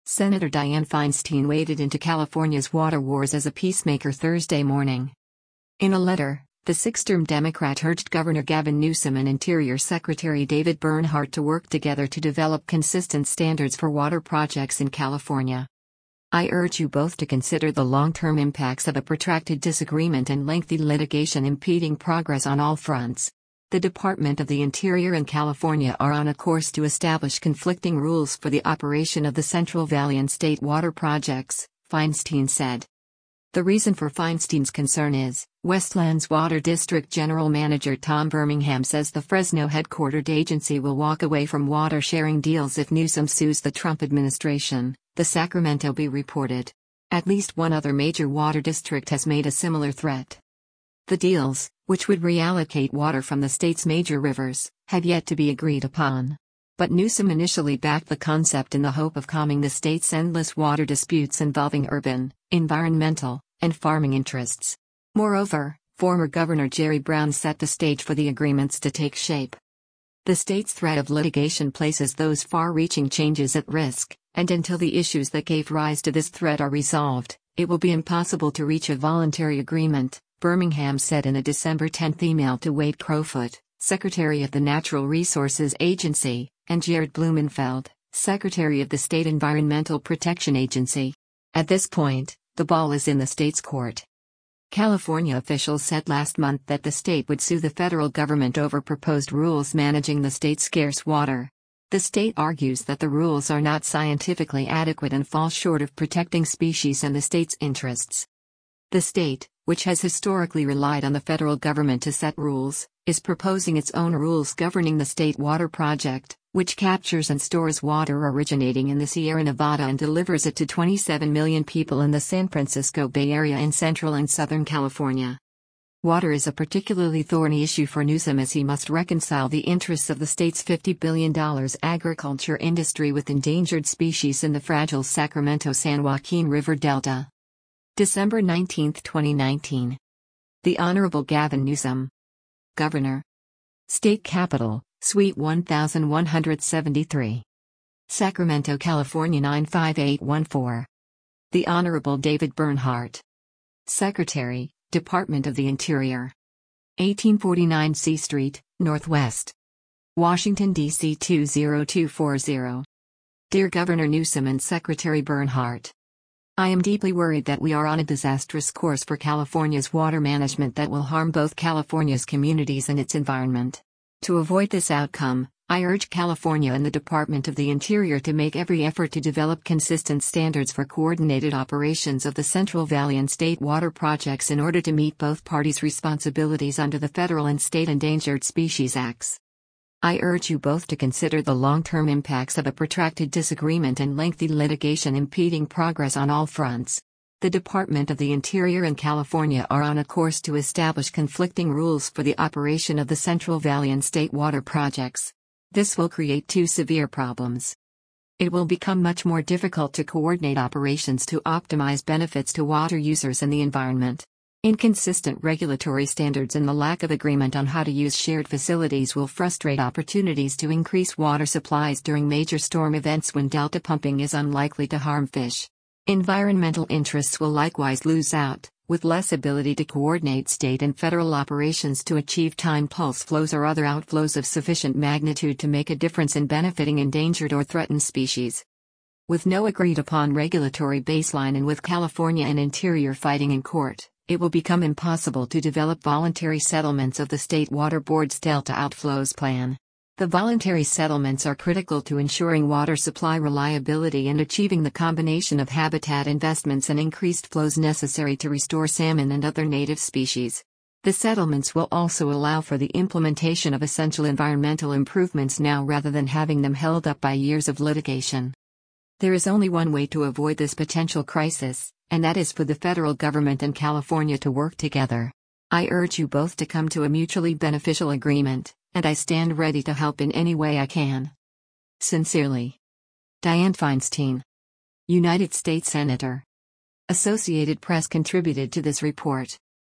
Senator Dianne Feinstein waded into California's water wars as a peacemaker Thursday morning. In a letter, the six-term Democrat urged Governor Gavin Newsom and Interior Secretary David Bernhardt to work together to develop consistent standards for water projects in California. I urge you both to consider the long-term impacts of a protracted disagreement and lengthy litigation impeding progress on all fronts. The Department of the Interior and California are on a course to establish conflicting rules for the operation of the Central Valley and state water projects, Feinstein said. The reason for Feinstein's concern is, Westlands Water District General Manager Tom Birmingham says the Fresno-headquartered agency will walk away from water-sharing deals if Newsom sues the Trump administration, the Sacramento Bee reported. At least one other major water district has made a similar threat. The deals, which would reallocate water from the state's major rivers, have yet to be agreed upon. But Newsom initially backed the concept in the hope of calming the state's endless water disputes involving urban, environmental, and farming interests. Moreover, former Governor Jerry Brown set the stage for the agreements to take shape. The state's threat of litigation places those far-reaching changes at risk, and until the issues that gave rise to this threat are resolved, it will be impossible to reach a voluntary agreement, Birmingham said in a December 10 email to Wade Crowfoot, Secretary of the Natural Resources Agency, and Jared Blumenfeld, Secretary of the State Environmental Protection Agency. At this point, the ball is in the state's court. California officials said last month that the state would sue the federal government over proposed rules managing the state's scarce water. The state argues that the rules are not scientifically adequate and fall short of protecting species and the state's interests. The state, which has historically relied on the federal government to set rules, is proposing its own rules governing the State Water Project, which captures and stores water originating in the Sierra Nevada and delivers it to 27 million people in the San Francisco Bay Area in Central and Southern California. Water is a particularly thorny issue for Newsom as he must reconcile the interests of the state's $50 billion agriculture industry with endangered species in the fragile Sacramento-San Joaquin River Delta. December 19, 2019. The Honorable Gavin Newsom. Governor. State Capitol, Suite 1173. Sacramento, California 95814. The Honorable David Bernhardt. Secretary, Department of the Interior. 1849 C Street, Northwest. Washington, D.C. 20240. Dear Governor Newsom and Secretary Bernhardt, I am deeply worried that we are on a disastrous course for California's water management that will harm both California's communities and its environment. To avoid this outcome, I urge California and the Department of the Interior to make every effort to develop consistent standards for coordinated operations of the Central Valley and state water projects in order to meet both parties' responsibilities under the federal and state Endangered Species Acts. I urge you both to consider the long-term impacts of a protracted disagreement and lengthy litigation impeding progress on all fronts. The Department of the Interior and California are on a course to establish conflicting rules for the operation of the Central Valley and state water projects. This will create two severe problems. It will become much more difficult to coordinate operations to optimize benefits to water users and the environment. Inconsistent regulatory standards and the lack of agreement on how to use shared facilities will frustrate opportunities to increase water supplies during major storm events when delta pumping is unlikely to harm fish. Environmental interests will likewise lose out, with less ability to coordinate state and federal operations to achieve time pulse flows or other outflows of sufficient magnitude to make a difference in benefiting endangered or threatened species. With no agreed-upon regulatory baseline and with California and Interior fighting in court, it will become impossible to develop voluntary settlements of the State Water Board's Delta Outflows Plan. The voluntary settlements are critical to ensuring water supply reliability and achieving the combination of habitat investments and increased flows necessary to restore salmon and other native species. The settlements will also allow for the implementation of essential environmental improvements now rather than having them held up by years of litigation. There is only one way to avoid this potential crisis, and that is for the federal government and California to work together. I urge you both to come to a mutually beneficial agreement, and I stand ready to help in any way I can. Sincerely. Dianne Feinstein. United States Senator. Associated Press contributed to this report.